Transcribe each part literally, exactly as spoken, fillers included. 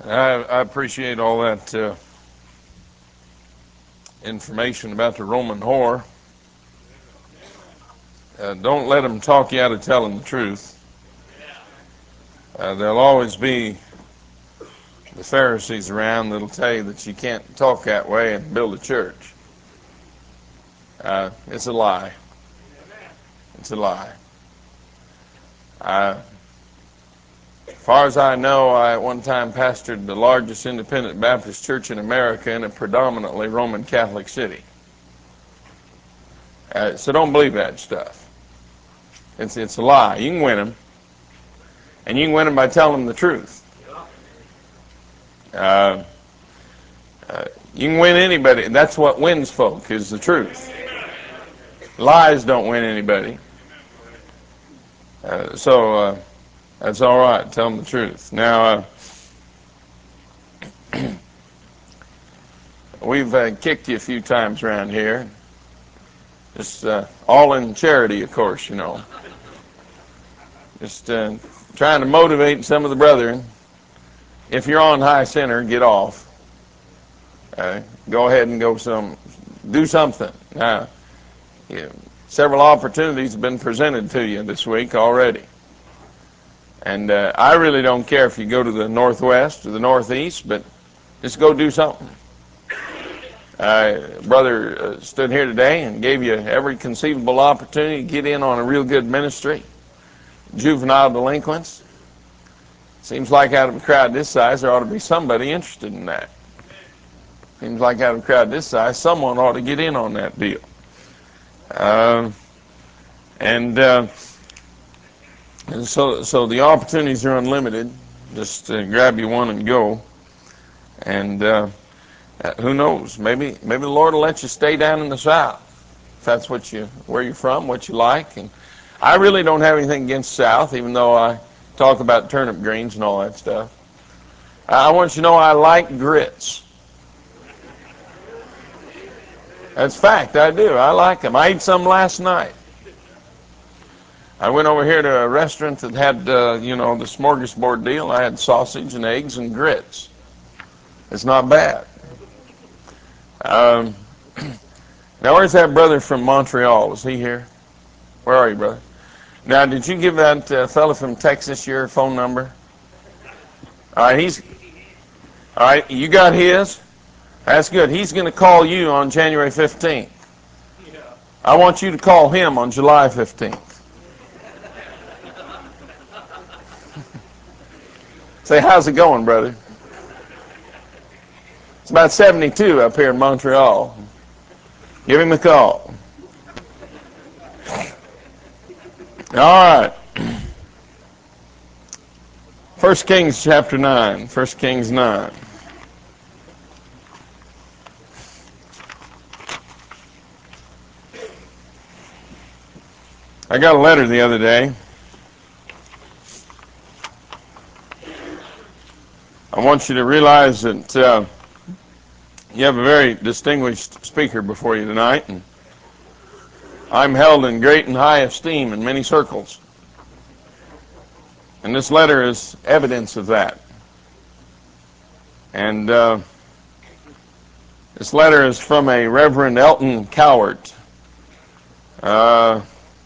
I, I appreciate all that uh, information about the Roman whore. Uh, don't let them talk you out of telling the truth. Uh, there'll always be the Pharisees around that'll tell you that you can't talk that way and build a church. Uh, it's a lie. It's a lie. Uh, as far as I know, I at one time pastored the largest independent Baptist church in America in a predominantly Roman Catholic city. Uh, so don't believe that stuff. It's it's a lie. You can win them, and you can win them by telling them the truth. Uh, uh, you can win anybody. That's what wins folk, is the truth. Lies don't win anybody. Uh, so uh, that's all right. Tell them the truth. Now, uh, we've uh, kicked you a few times around here. Just uh, all in charity, of course, you know. Just uh, trying to motivate some of the brethren. If you're on high center, get off. Uh, go ahead and go some, do something. Now, yeah, several opportunities have been presented to you this week already. And uh, I really don't care if you go to the northwest or the northeast, but just go do something. Uh, brother uh, stood here today and gave you every conceivable opportunity to get in on a real good ministry. Juvenile delinquents. Seems like out of a crowd this size, there ought to be somebody interested in that. Seems like out of a crowd this size, someone ought to get in on that deal. Uh, and, uh, and so, so the opportunities are unlimited. Just uh, grab you one and go. And uh, who knows? Maybe, maybe the Lord will let you stay down in the South, if that's what you, where you're from, what you like. And I really don't have anything against South, even though I talk about turnip greens and all that stuff. I want you to know I like grits. That's fact. I do. I like them. I ate some last night. I went over here to a restaurant that had, uh, you know, the smorgasbord deal. I had sausage and eggs and grits. It's not bad. Um, now, where's that brother from Montreal? Was he here? Where are you, brother? Now, did you give that uh, fellow from Texas your phone number? All right, he's. All right, you got his? That's good. He's going to call you on January fifteenth. I want you to call him on July fifteenth. Say, how's it going, brother? It's about seventy-two up here in Montreal. Give him a call. All right. First Kings chapter nine. First Kings nine. I got a letter the other day. I want you to realize that uh, you have a very distinguished speaker before you tonight, and I'm held in great and high esteem in many circles. And this letter is evidence of that. And uh, this letter is from a Reverend Elton Cowart uh,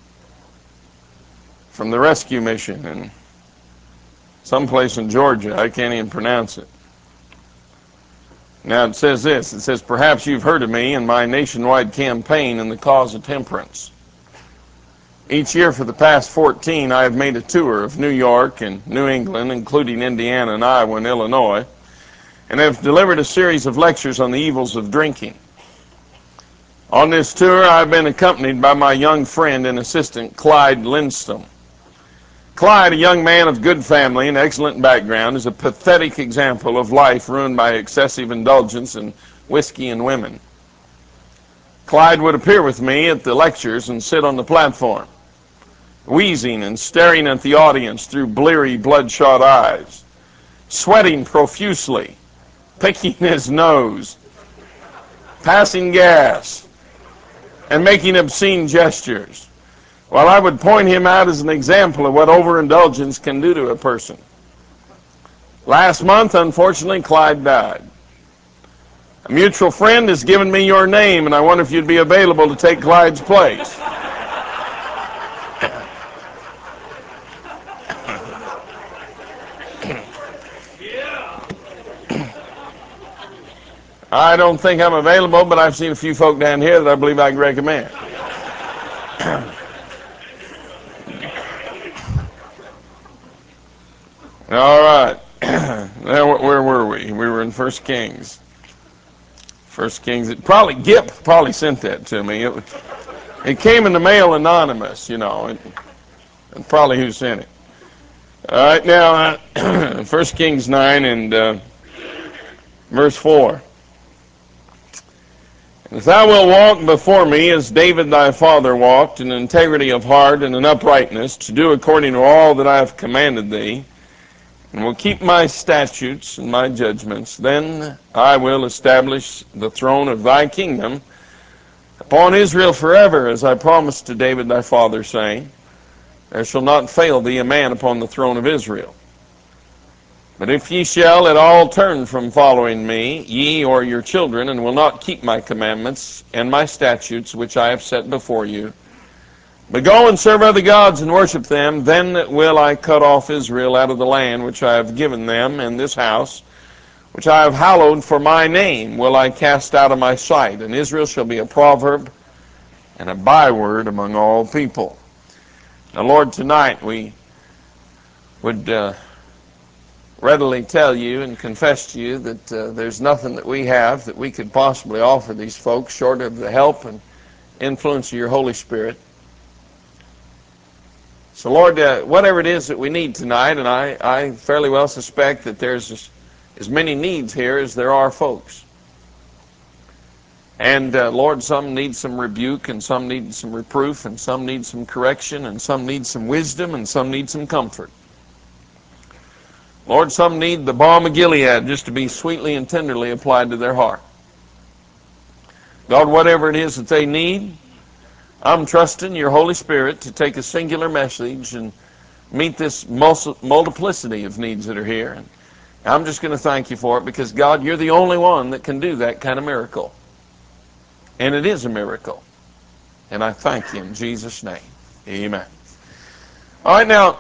from the Rescue Mission in someplace in Georgia. I can't even pronounce it. Now it says this. It says, perhaps you've heard of me and my nationwide campaign in the cause of temperance. Each year for the past fourteen, I have made a tour of New York and New England, including Indiana and Iowa and Illinois, and have delivered a series of lectures on the evils of drinking. On this tour, I've been accompanied by my young friend and assistant, Clyde Lindstrom. Clyde, a young man of good family and excellent background, is a pathetic example of life ruined by excessive indulgence in whiskey and women. Clyde would appear with me at the lectures and sit on the platform, wheezing and staring at the audience through bleary, bloodshot eyes, sweating profusely, picking his nose, passing gas, and making obscene gestures, while I would point him out as an example of what overindulgence can do to a person. Last month, unfortunately, Clyde died. A mutual friend has given me your name, and I wonder if you'd be available to take Clyde's place. I don't think I'm available, but I've seen a few folk down here that I believe I can recommend. All right. Now, where were we? We were in First Kings. First Kings. It probably Gip probably sent that to me. It, it came in the mail anonymous, you know. It, and probably who sent it. All right. Now, uh, First Kings nine and uh, verse four. If thou wilt walk before me as David thy father walked, in integrity of heart and in uprightness, to do according to all that I have commanded thee, and will keep my statutes and my judgments, then I will establish the throne of thy kingdom upon Israel forever, as I promised to David thy father, saying, there shall not fail thee a man upon the throne of Israel. But if ye shall at all turn from following me, ye or your children, and will not keep my commandments and my statutes which I have set before you, but go and serve other gods and worship them, then will I cut off Israel out of the land which I have given them, and this house which I have hallowed for my name will I cast out of my sight, and Israel shall be a proverb and a byword among all people. Now, Lord, tonight we would uh, readily tell you and confess to you that uh, there's nothing that we have that we could possibly offer these folks short of the help and influence of your Holy Spirit. So, Lord, uh, whatever it is that we need tonight, and I, I fairly well suspect that there's as, as many needs here as there are folks. And, uh, Lord, some need some rebuke, and some need some reproof, and some need some correction, and some need some wisdom, and some need some comfort. Lord, some need the balm of Gilead just to be sweetly and tenderly applied to their heart. God, whatever it is that they need, I'm trusting your Holy Spirit to take a singular message and meet this multiplicity of needs that are here. And I'm just going to thank you for it, because, God, you're the only one that can do that kind of miracle. And it is a miracle. And I thank you in Jesus' name. Amen. All right, now,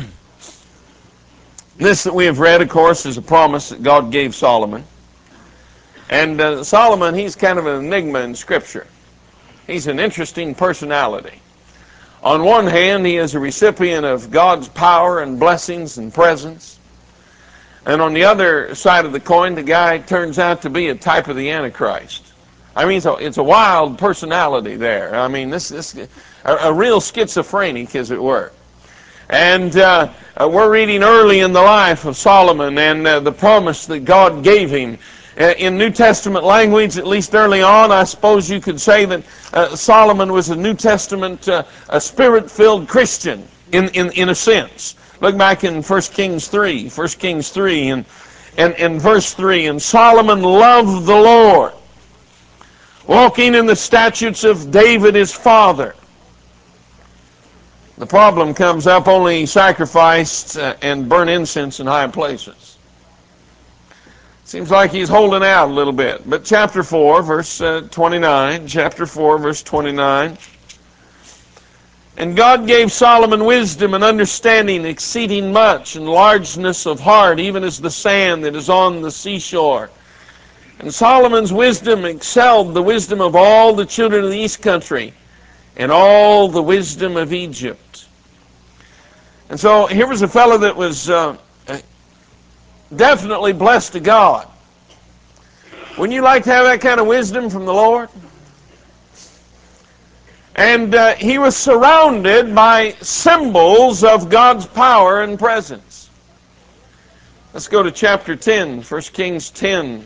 this that we have read, of course, is a promise that God gave Solomon. And uh, Solomon, he's kind of an enigma in Scripture. He's an interesting personality. On one hand, he is a recipient of God's power and blessings and presence. And on the other side of the coin, the guy turns out to be a type of the Antichrist. I mean, it's a, it's a wild personality there. I mean, this is a, a real schizophrenic, as it were. And uh, uh, we're reading early in the life of Solomon and uh, the promise that God gave him. Uh, in New Testament language, at least early on, I suppose you could say that uh, Solomon was a New Testament, uh, a Spirit-filled Christian, in, in, in a sense. Look back in First Kings three, First Kings three, and, and, and verse three, and Solomon loved the Lord, walking in the statutes of David his father. The problem comes up, only he sacrificed uh, and burnt incense in high places. Seems like he's holding out a little bit. But chapter four, verse uh, twenty-nine, chapter four, verse twenty-nine. And God gave Solomon wisdom and understanding exceeding much, and largeness of heart, even as the sand that is on the seashore. And Solomon's wisdom excelled the wisdom of all the children of the east country, and all the wisdom of Egypt. And so here was a fellow that was uh, definitely blessed to God. Wouldn't you like to have that kind of wisdom from the Lord? And uh, he was surrounded by symbols of God's power and presence. Let's go to chapter ten, First Kings ten.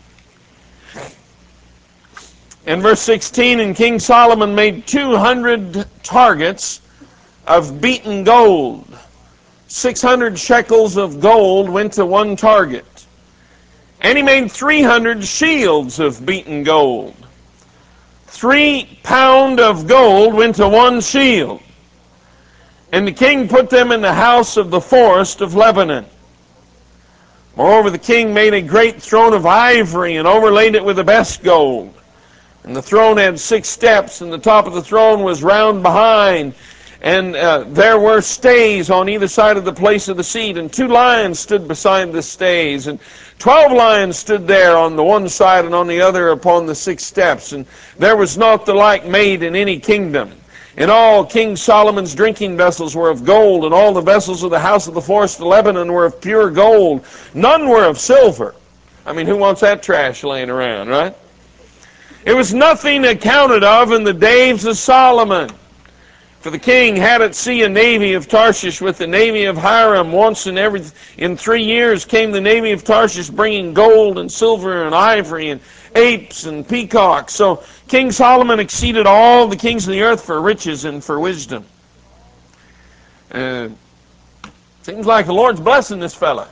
In verse sixteen, and King Solomon made two hundred targets of beaten gold. six hundred shekels of gold went to one target. And he made three hundred shields of beaten gold. Three pound of gold went to one shield. And the king put them in the house of the forest of Lebanon. Moreover, the king made a great throne of ivory and overlaid it with the best gold. And the throne had six steps, and the top of the throne was round behind. And uh, there were stays on either side of the place of the seat, and two lions stood beside the stays, and twelve lions stood there on the one side and on the other upon the six steps. And there was not the like made in any kingdom. In all, King Solomon's drinking vessels were of gold, and all the vessels of the house of the forest of Lebanon were of pure gold. None were of silver. I mean, who wants that trash laying around, right? It was nothing accounted of in the days of Solomon. For the king had at sea a navy of Tarshish with the navy of Hiram. Once in every in three years came the navy of Tarshish, bringing gold and silver and ivory and apes and peacocks. So King Solomon exceeded all the kings of the earth for riches and for wisdom. Uh, seems like the Lord's blessing this fella.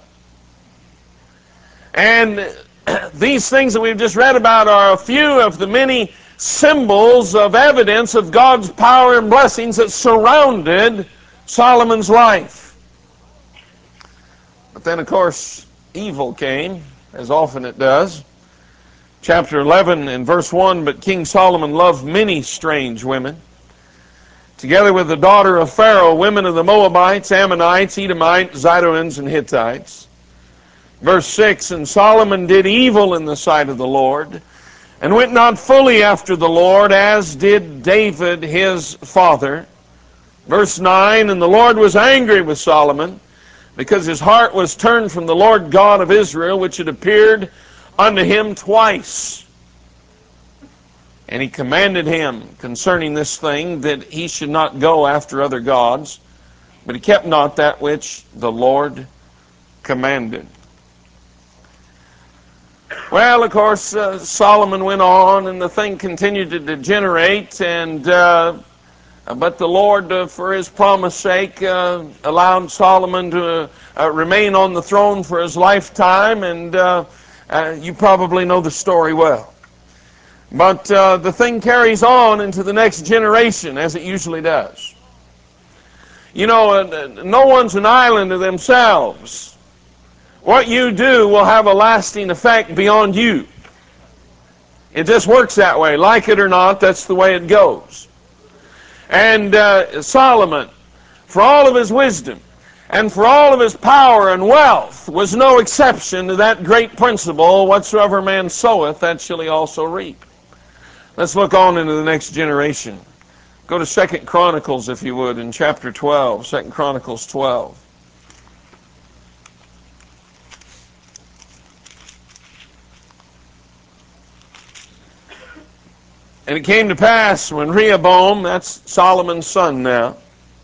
And these things that we've just read about are a few of the many symbols of evidence of God's power and blessings that surrounded Solomon's life. But then, of course, evil came, as often it does. Chapter eleven and verse one, but King Solomon loved many strange women, together with the daughter of Pharaoh, women of the Moabites, Ammonites, Edomites, Zidonians, and Hittites. Verse six, and Solomon did evil in the sight of the Lord, and went not fully after the Lord, as did David his father. Verse nine, and the Lord was angry with Solomon, because his heart was turned from the Lord God of Israel, which had appeared unto him twice. And he commanded him concerning this thing, that he should not go after other gods, but he kept not that which the Lord commanded. Well, of course, uh, Solomon went on, and the thing continued to degenerate, and uh, but the Lord, uh, for his promise sake, uh, allowed Solomon to uh, remain on the throne for his lifetime, and uh, uh, you probably know the story well. But uh, the thing carries on into the next generation, as it usually does. You know, uh, no one's an island to themselves. What you do will have a lasting effect beyond you. It just works that way. Like it or not, that's the way it goes. And uh, Solomon, for all of his wisdom and for all of his power and wealth, was no exception to that great principle, whatsoever man soweth, that shall he also reap. Let's look on into the next generation. Go to Second Chronicles, if you would, in chapter twelve. Second Chronicles twelve. And it came to pass when Rehoboam, that's Solomon's son now,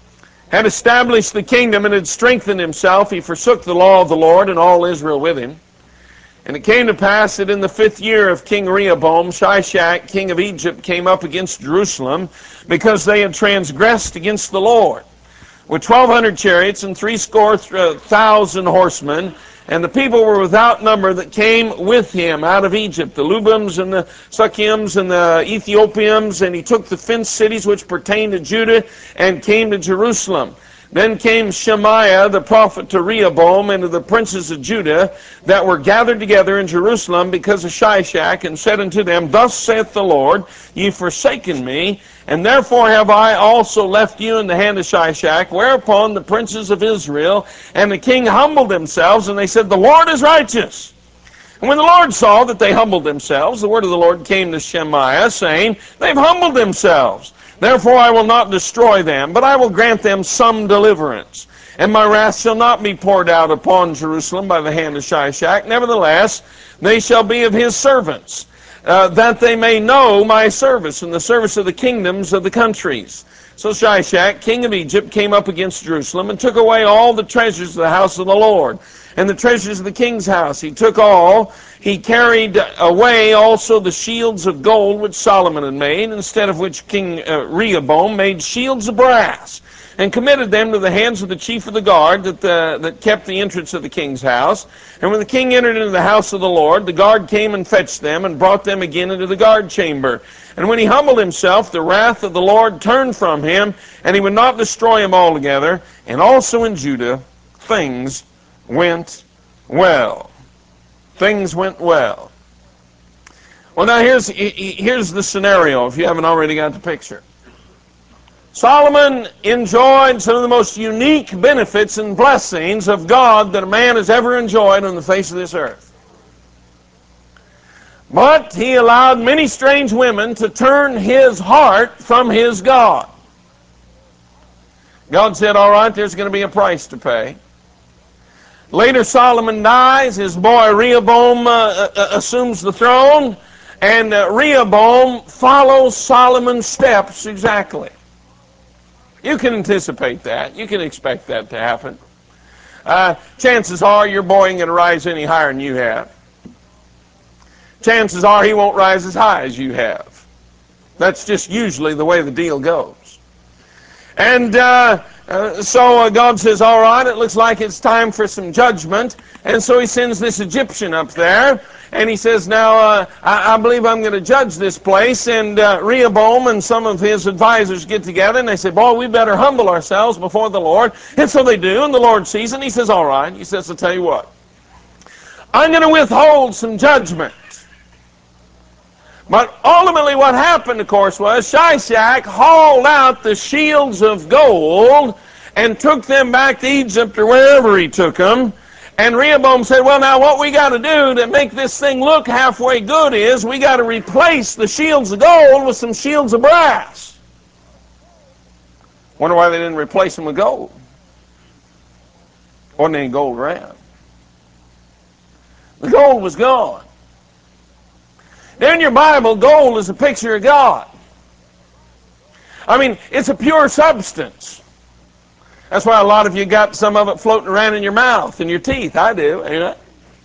had established the kingdom and had strengthened himself, he forsook the law of the Lord and all Israel with him. And it came to pass that in the fifth year of King Rehoboam, Shishak, king of Egypt, came up against Jerusalem, because they had transgressed against the Lord, with twelve hundred chariots and threescore thousand horsemen. And the people were without number that came with him out of Egypt, the Lubims and the Sukkiims and the Ethiopians. And he took the fenced cities which pertained to Judah and came to Jerusalem. Then came Shemaiah the prophet to Rehoboam and to the princes of Judah that were gathered together in Jerusalem because of Shishak, and said unto them, Thus saith the Lord, Ye have forsaken me, and therefore have I also left you in the hand of Shishak. Whereupon the princes of Israel and the king humbled themselves, and they said, The Lord is righteous. And when the Lord saw that they humbled themselves, the word of the Lord came to Shemaiah, saying, They've humbled themselves. Therefore I will not destroy them, but I will grant them some deliverance. And my wrath shall not be poured out upon Jerusalem by the hand of Shishak. Nevertheless, they shall be of his servants, uh, that they may know my service and the service of the kingdoms of the countries. So Shishak, king of Egypt, came up against Jerusalem and took away all the treasures of the house of the Lord and the treasures of the king's house. He took all. He carried away also the shields of gold which Solomon had made, instead of which King uh, Rehoboam made shields of brass, and committed them to the hands of the chief of the guard that, the, that kept the entrance of the king's house. And when the king entered into the house of the Lord, the guard came and fetched them and brought them again into the guard chamber. And when he humbled himself, the wrath of the Lord turned from him, and he would not destroy him altogether. And also in Judah things went well. Things went well. Well, now here's, here's the scenario, if you haven't already got the picture. Solomon enjoyed some of the most unique benefits and blessings of God that a man has ever enjoyed on the face of this earth. But he allowed many strange women to turn his heart from his God. God said, all right, there's going to be a price to pay. Later Solomon dies, his boy Rehoboam uh, uh, assumes the throne, and uh, Rehoboam follows Solomon's steps exactly. You can anticipate that. You can expect that to happen. Uh, chances are your boy ain't going to rise any higher than you have. Chances are he won't rise as high as you have. That's just usually the way the deal goes. And uh, uh, so uh, God says, all right, it looks like it's time for some judgment. And so he sends this Egyptian up there. And he says, now, uh, I, I believe I'm going to judge this place. And uh, Rehoboam and some of his advisors get together. And they say, boy, we better humble ourselves before the Lord. And so they do. And the Lord sees it. And he says, all right. He says, I'll tell you what. I'm going to withhold some judgment. But ultimately what happened, of course, was Shishak hauled out the shields of gold and took them back to Egypt or wherever he took them. And Rehoboam said, well, now what we got to do to make this thing look halfway good is we got to replace the shields of gold with some shields of brass. Wonder why they didn't replace them with gold. Wasn't any gold around. The gold was gone. There in your Bible, gold is a picture of God. I mean, it's a pure substance. That's why a lot of you got some of it floating around in your mouth and your teeth. I do, ain't I?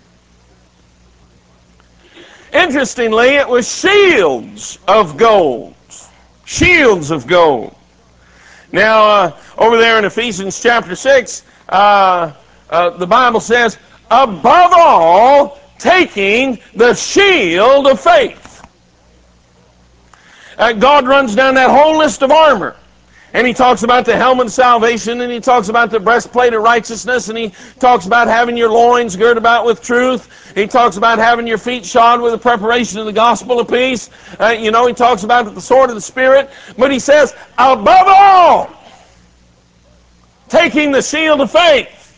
Interestingly, it was shields of gold. Shields of gold. Now, uh, over there in Ephesians chapter six, uh, uh, the Bible says, above all, taking the shield of faith. Uh, God runs down that whole list of armor. And he talks about the helmet of salvation, and he talks about the breastplate of righteousness, and he talks about having your loins girded about with truth. He talks about having your feet shod with the preparation of the gospel of peace. Uh, you know, he talks about the sword of the Spirit. But he says, above all, taking the shield of faith.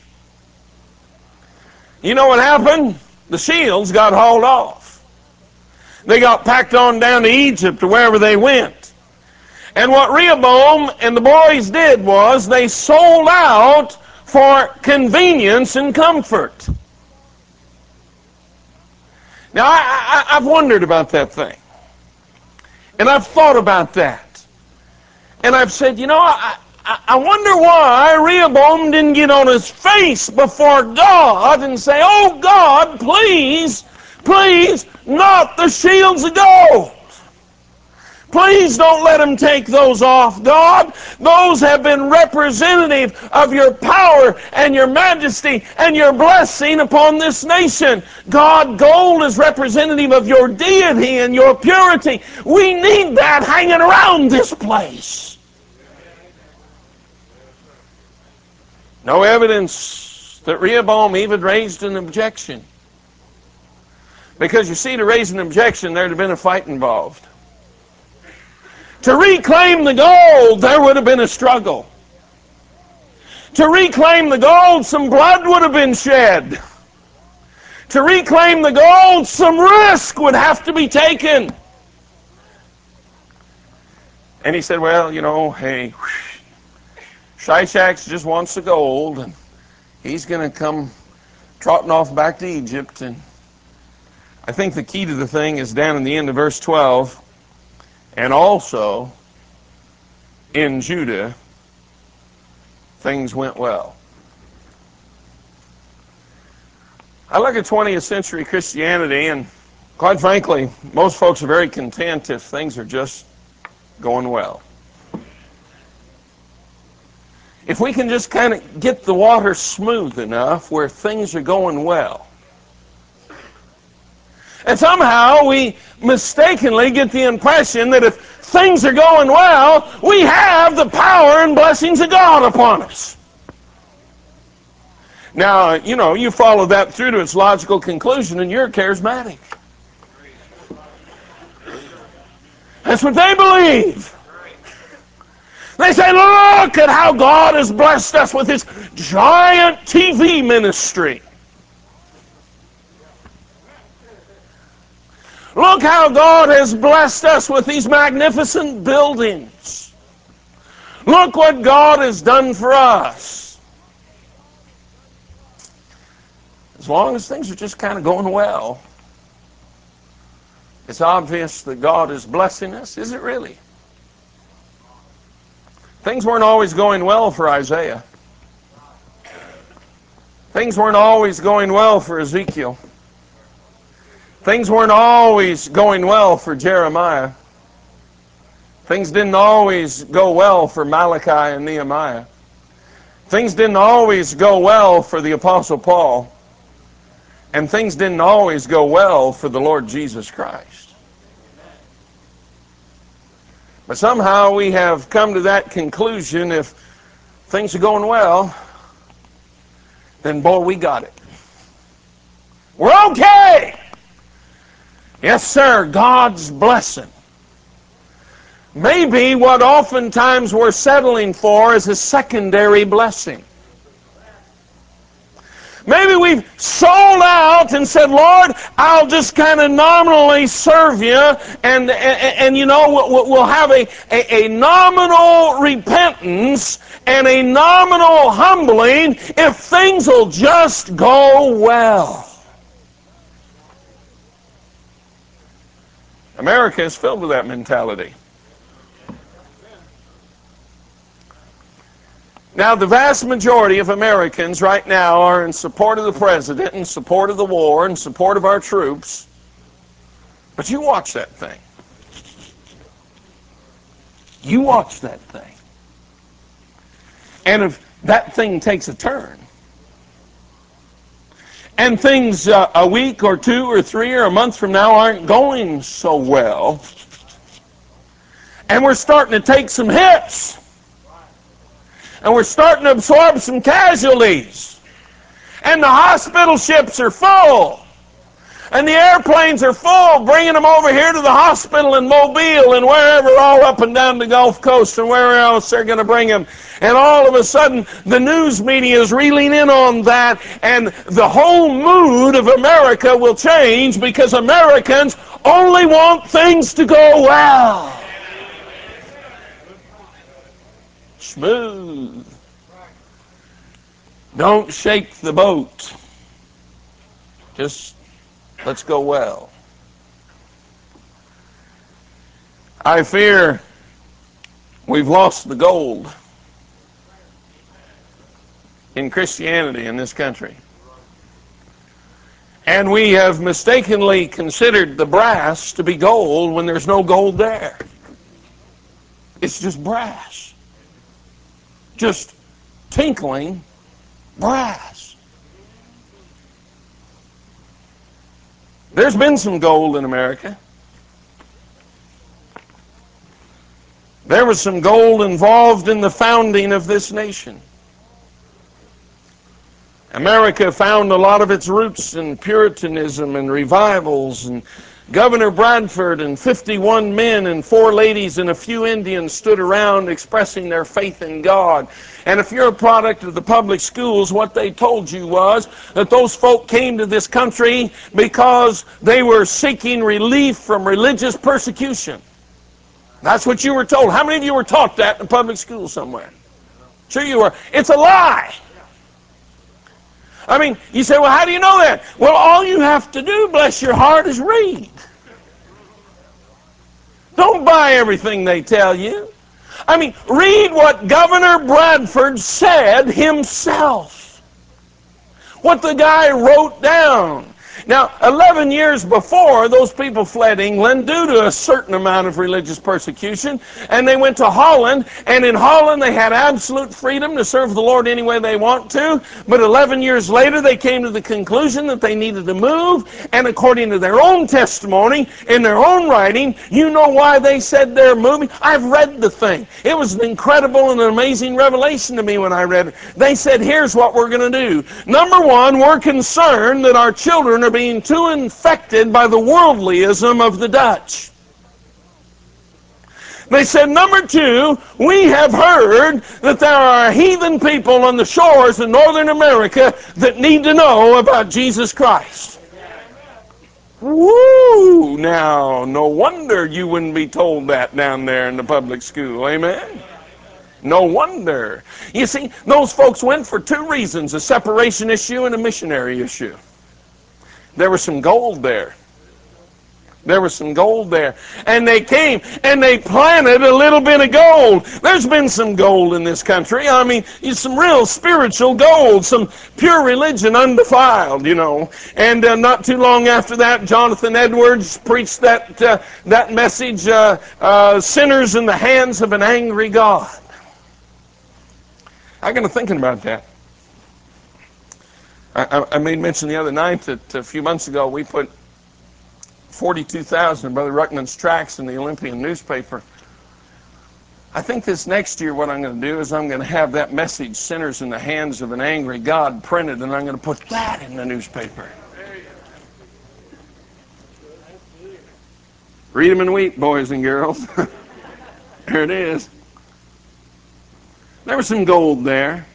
You know what happened? The shields got hauled off. They got packed on down to Egypt or wherever they went. And what Rehoboam and the boys did was they sold out for convenience and comfort. Now, I, I, I've wondered about that thing. And I've thought about that. And I've said, you know, I, I, I wonder why Rehoboam didn't get on his face before God and say, oh God, please, please, not the shields of gold. Please don't let them take those off, God. Those have been representative of your power and your majesty and your blessing upon this nation. God, gold is representative of your deity and your purity. We need that hanging around this place. No evidence that Rehoboam even raised an objection. Because you see, to raise an objection, there'd have been a fight involved. To reclaim the gold, there would have been a struggle. To reclaim the gold, some blood would have been shed. To reclaim the gold, some risk would have to be taken. And he said, well, you know, hey, Shishak just wants the gold, and he's going to come trotting off back to Egypt. And I think the key to the thing is down in the end of verse twelve. And also, in Judah, things went well. I look at twentieth century Christianity, and quite frankly, most folks are very content if things are just going well. If we can just kind of get the water smooth enough where things are going well. And somehow we mistakenly get the impression that if things are going well, we have the power and blessings of God upon us. Now, you know, you follow that through to its logical conclusion and you're charismatic. That's what they believe. They say, look at how God has blessed us with His giant T V ministry. Look how God has blessed us with these magnificent buildings. Look what God has done for us. As long as things are just kind of going well, it's obvious that God is blessing us. Is it really? Things weren't always going well for Isaiah. Things weren't always going well for Ezekiel. Things weren't always going well for Jeremiah. Things didn't always go well for Malachi and Nehemiah. Things didn't always go well for the Apostle Paul. And things didn't always go well for the Lord Jesus Christ. But somehow we have come to that conclusion: if things are going well, then boy, we got it. We're okay. Yes, sir, God's blessing. Maybe what oftentimes we're settling for is a secondary blessing. Maybe we've sold out and said, Lord, I'll just kind of nominally serve you, and, and, and you know, we'll, we'll have a, a, a nominal repentance and a nominal humbling if things will just go well. America is filled with that mentality. Now, the vast majority of Americans right now are in support of the president, in support of the war, in support of our troops. But you watch that thing. You watch that thing. And if that thing takes a turn, and things uh, a week or two or three or a month from now aren't going so well, and we're starting to take some hits, and we're starting to absorb some casualties, and the hospital ships are full, and the airplanes are full, bringing them over here to the hospital in Mobile and wherever, all up and down the Gulf Coast and wherever else they're going to bring them. And all of a sudden, the news media is reeling in on that, and the whole mood of America will change because Americans only want things to go well. Smooth. Don't shake the boat. Just let's go well. I fear we've lost the gold in Christianity in this country. And we have mistakenly considered the brass to be gold when there's no gold there. It's just brass. Just tinkling brass. There's been some gold in America. There was some gold involved in the founding of this nation. America found a lot of its roots in Puritanism and revivals, and Governor Bradford and fifty-one men and four ladies and a few Indians stood around expressing their faith in God. And if you're a product of the public schools, what they told you was that those folk came to this country because they were seeking relief from religious persecution. That's what you were told. How many of you were taught that in public school somewhere? Sure you were. It's a lie. I mean, you say, well, how do you know that? Well, all you have to do, bless your heart, is read. Don't buy everything they tell you. I mean, read what Governor Bradford said himself. What the guy wrote down. Now, eleven years before, those people fled England due to a certain amount of religious persecution, and they went to Holland, and in Holland they had absolute freedom to serve the Lord any way they want to, but eleven years later they came to the conclusion that they needed to move, and according to their own testimony, in their own writing, you know why they said they're moving? I've read the thing. It was an incredible and an amazing revelation to me when I read it. They said, here's what we're going to do. Number one, we're concerned that our children are being too infected by the worldlyism of the Dutch. They said, number two, we have heard that there are heathen people on the shores of Northern America that need to know about Jesus Christ. Woo! Now, no wonder you wouldn't be told that down there in the public school. Amen? No wonder. You see, those folks went for two reasons, a separation issue and a missionary issue. There was some gold there. There was some gold there. And they came and they planted a little bit of gold. There's been some gold in this country. I mean, some real spiritual gold, some pure religion undefiled, you know. And uh, not too long after that, Jonathan Edwards preached that, uh, that message, uh, uh, Sinners in the Hands of an Angry God. I got to thinking about that. I, I made mention the other night that a few months ago we put forty-two thousand of Brother Ruckman's tracts in the Olympian newspaper. I think this next year what I'm going to do is I'm going to have that message, Sinners in the Hands of an Angry God, printed, and I'm going to put that in the newspaper. Read them and weep, boys and girls. There it is. There was some gold there.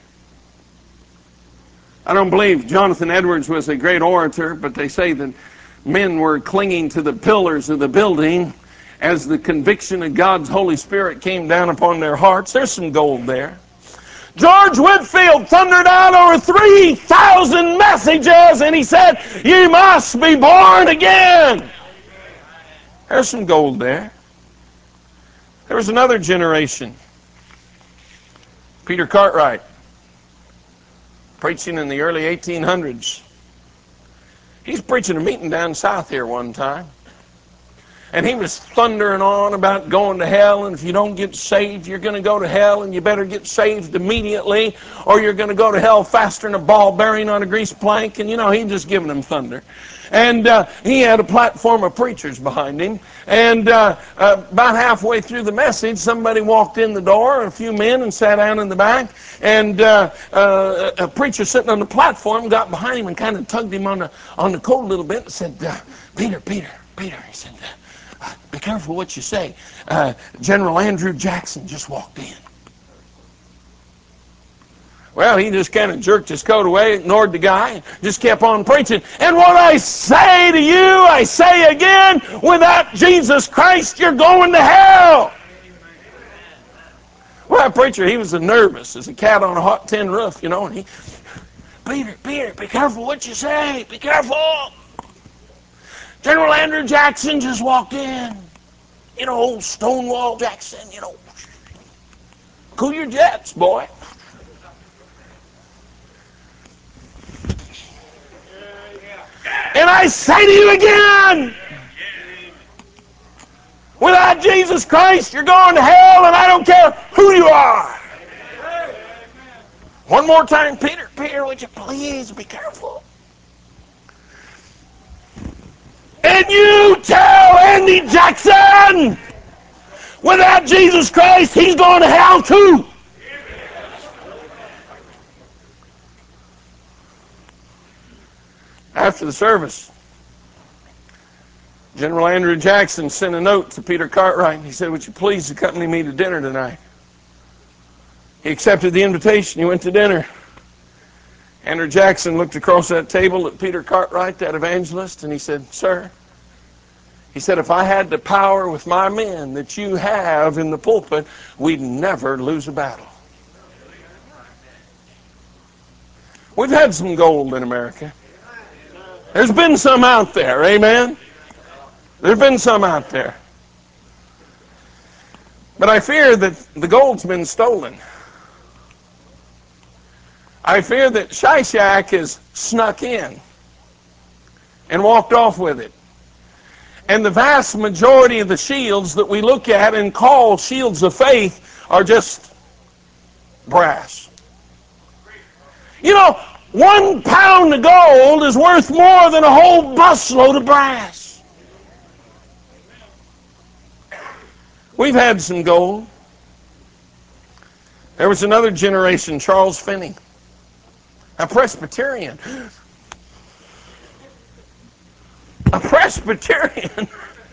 I don't believe Jonathan Edwards was a great orator, but they say that men were clinging to the pillars of the building as the conviction of God's Holy Spirit came down upon their hearts. There's some gold there. George Whitefield thundered out over three thousand messages, and he said, you must be born again. There's some gold there. There was another generation. Peter Cartwright, preaching in the early eighteen hundreds. He's preaching a meeting down south here one time. And he was thundering on about going to hell, and if you don't get saved, you're going to go to hell, and you better get saved immediately, or you're going to go to hell faster than a ball bearing on a grease plank. And, you know, he just giving them thunder. And uh, he had a platform of preachers behind him. And uh, uh, about halfway through the message, somebody walked in the door, a few men, and sat down in the back. And uh, uh, a preacher sitting on the platform got behind him and kind of tugged him on the, on the coat a little bit and said, uh, Peter, Peter, Peter, he said, uh, be careful what you say. Uh, General Andrew Jackson just walked in. Well, he just kind of jerked his coat away, ignored the guy, and just kept on preaching. And what I say to you, I say again, without Jesus Christ, you're going to hell. Well, that preacher, he was as nervous as a cat on a hot tin roof, you know, and he, Peter, Peter, be careful what you say. Be careful. General Andrew Jackson just walked in. You know, old Stonewall Jackson, you know. Cool your jets, boy. And I say to you again, without Jesus Christ, you're going to hell, and I don't care who you are. One more time, Peter, Peter, would you please be careful? And you tell Andy Jackson, without Jesus Christ, he's going to hell too. After the service, General Andrew Jackson sent a note to Peter Cartwright, and he said, would you please accompany me to dinner tonight? He accepted the invitation. He went to dinner. Andrew Jackson looked across that table at Peter Cartwright, that evangelist, and he said, sir, he said, if I had the power with my men that you have in the pulpit, we'd never lose a battle. We've had some gold in America. There's been some out there, amen? There's been some out there. But I fear that the gold's been stolen. I fear that Shishak has snuck in and walked off with it. And the vast majority of the shields that we look at and call shields of faith are just brass. You know, one pound of gold is worth more than a whole busload of brass. We've had some gold. There was another generation, Charles Finney, a Presbyterian. A Presbyterian.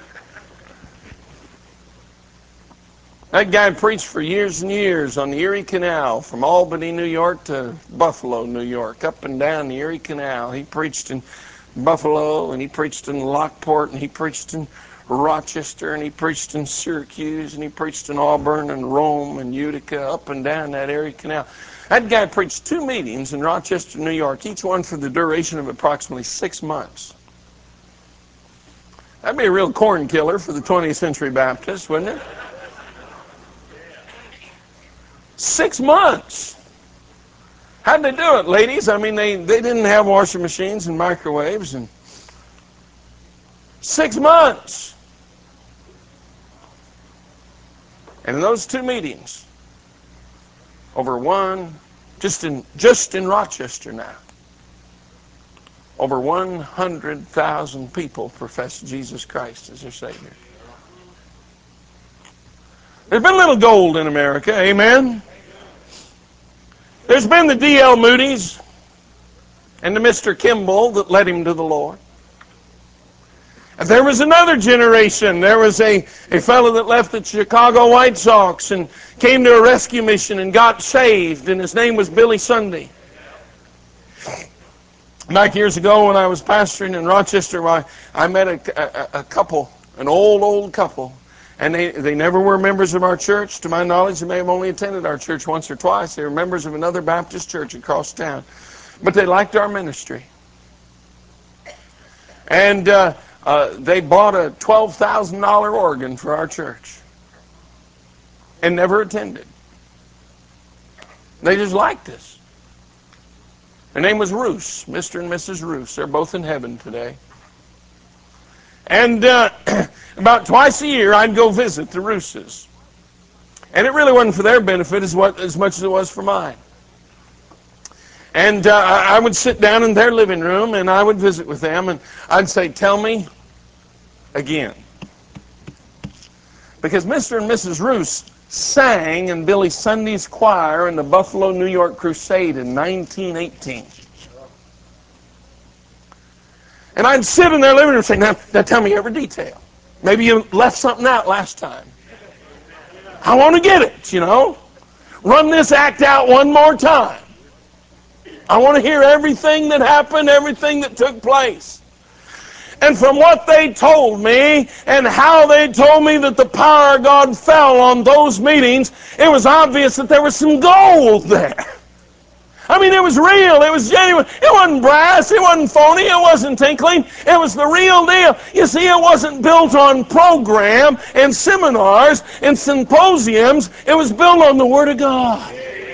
That guy preached for years and years on the Erie Canal, from Albany, New York to Buffalo, New York, up and down the Erie Canal. He preached in Buffalo, and he preached in Lockport, and he preached in Rochester, and he preached in Syracuse, and he preached in Auburn and Rome and Utica, up and down that Erie Canal. That guy preached two meetings in Rochester, New York, each one for the duration of approximately six months. That'd be a real corn killer for the twentieth century Baptist, wouldn't it? Six months. How'd they do it, ladies? I mean, they, they didn't have washing machines and microwaves. And six months. And in those two meetings, over one, just in just in Rochester now, over one hundred thousand people profess Jesus Christ as their Savior. There's been a little gold in America, amen? There's been the D L Moody's and the Mister Kimball that led him to the Lord. And there was another generation. There was a, a fellow that left the Chicago White Sox and came to a rescue mission and got saved, and his name was Billy Sunday. Back years ago when I was pastoring in Rochester, I, I met a, a, a couple, an old, old couple. And they, they never were members of our church. To my knowledge, they may have only attended our church once or twice. They were members of another Baptist church across town. But they liked our ministry. And uh, uh, they bought a twelve thousand dollar organ for our church. And never attended. They just liked us. Their name was Roos, Mister and Missus Roos. They're both in heaven today. And uh, about twice a year, I'd go visit the Rooses. And it really wasn't for their benefit as, what, as much as it was for mine. And uh, I would sit down in their living room, and I would visit with them, and I'd say, tell me again. Because Mister and Missus Roos sang in Billy Sunday's choir in the Buffalo, New York Crusade in nineteen eighteen. And I'd sit in their living room and say, now, now tell me every detail. Maybe you left something out last time. I want to get it, you know. Run this act out one more time. I want to hear everything that happened, everything that took place. And from what they told me and how they told me that the power of God fell on those meetings, it was obvious that there was some gold there. I mean, it was real. It was genuine. It wasn't brass. It wasn't phony. It wasn't tinkling. It was the real deal. You see, it wasn't built on program and seminars and symposiums. It was built on the Word of God.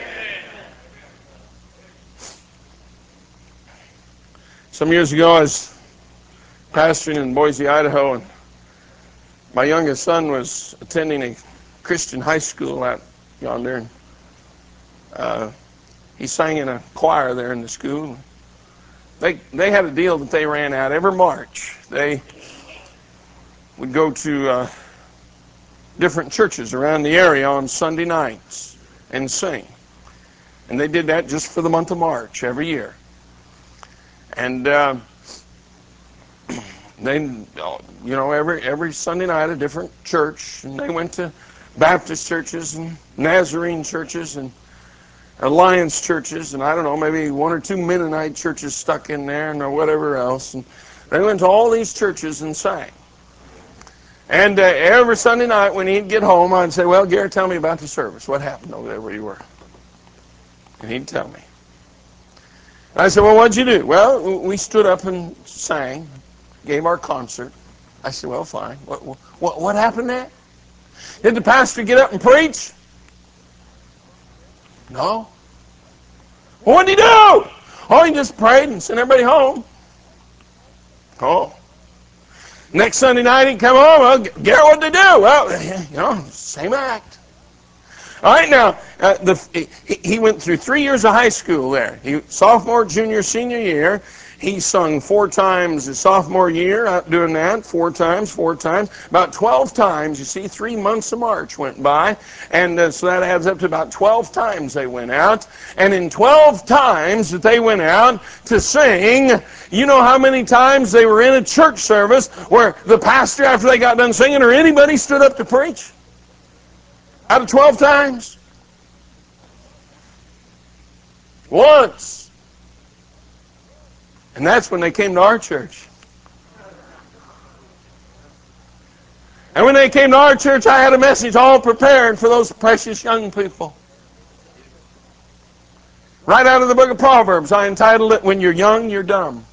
Some years ago, I was pastoring in Boise, Idaho, and my youngest son was attending a Christian high school out yonder. And, uh, he sang in a choir there in the school. They they had a deal that they ran out every March. They would go to uh, different churches around the area on Sunday nights and sing. And they did that just for the month of March every year. And uh, they, you know, every every Sunday night a different church. And they went to Baptist churches and Nazarene churches and Alliance churches, and I don't know, maybe one or two Mennonite churches stuck in there and or whatever else. And they went to all these churches and sang. And uh, every Sunday night when he'd get home, I'd say, well, Gary, tell me about the service. What happened over there where you were? And he'd tell me. And I said, well, what'd you do? Well, we stood up and sang, gave our concert. I said, well, fine. What, what, what happened there? Did the pastor get up and preach? No. Well, what did he do? Oh, he just prayed and sent everybody home. Oh. Next Sunday night he'd come home. Well, Garrett, what'd they do? Well, you know, same act. All right, now, uh, the, he, he went through three years of high school there. He, sophomore, junior, senior year. He sung four times his sophomore year, out doing that, four times, four times. About twelve times, you see, three months of March went by. And uh, so that adds up to about twelve times they went out. And in twelve times that they went out to sing, you know how many times they were in a church service where the pastor, after they got done singing, or anybody stood up to preach? Out of twelve times? Once. And that's when they came to our church. And when they came to our church, I had a message all prepared for those precious young people. Right out of the book of Proverbs, I entitled it, When You're Young, You're Dumb.